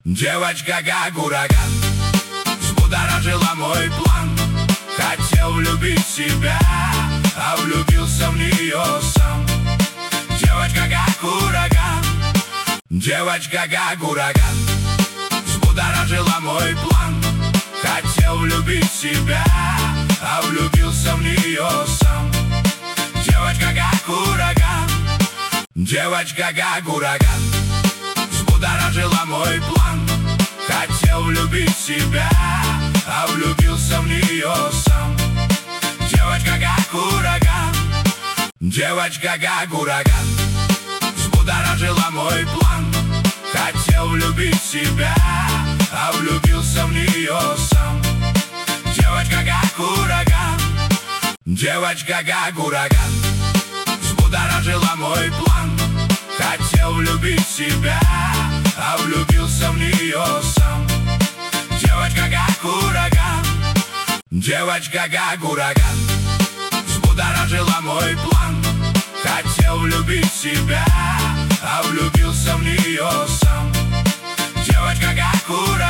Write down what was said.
Девочка как ураган взбудоражила мой план. Хотел влюбить себя, а влюбился в нее сам. Девочка как ураган, девочка как ураган взбудоражила мой план. Хотел влюбить себя, а влюбился в нее сам. Девочка как ураган, девочка как ураган взбудоражила мой план. Хотел влюбить себя, а влюбился в нее сам. Девочка как ураган, девочка как ураган взбудоражила мой план. Хотел влюбить себя, а влюбился в нее сам. Девочка как ураган, девочка как ураган взбудоражила мой план. Хотел влюбить себя, а влюбился в нее сам. Девочка как ураган, девочка как ураган взбудоражила мой план. Хотел влюбить себя, а влюбился в нее сам. Девочка как ураган,